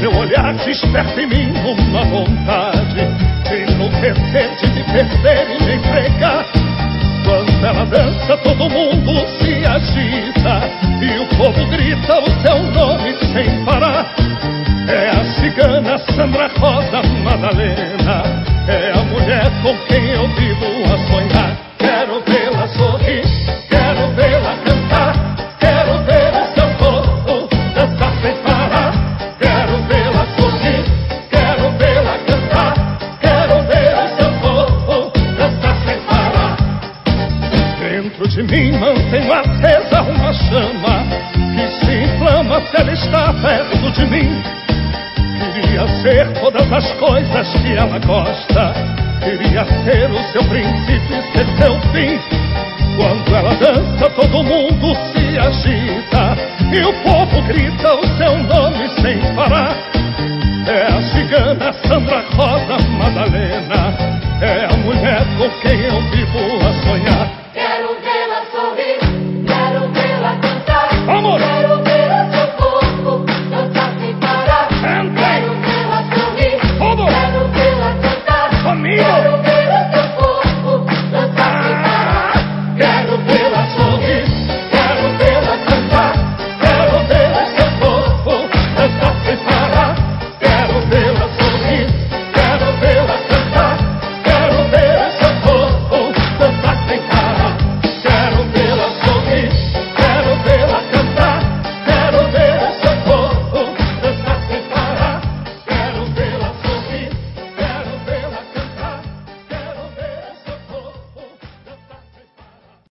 Seu olhar desperta em mim uma vontade de enlouquecer, de me perder e me entregar. Quando ela dança, todo mundo se agita e o povo grita o seu nome sem parar. É a cigana Sandra Rosa Madalena, é a mulher com quem eu vivo a sonhar. Quero vê-la sorrir, quero vê-la cantar, quero ver o seu corpo dançar sem parar. Quero vê-la sorrir, quero vê-la cantar, quero ver o seu corpo dançar sem parar. Dentro de mim mantenho acesa uma chama que se inflama se ela está perto de mim. Queria ser todas as coisas que ela gosta, queria ser o seu princípio e ser seu fim. Quando ela dança, todo mundo se agita e o povo grita o seu nome sem parar. É a cigana Sandra Rosa Madalena, é a mulher com quem eu vivo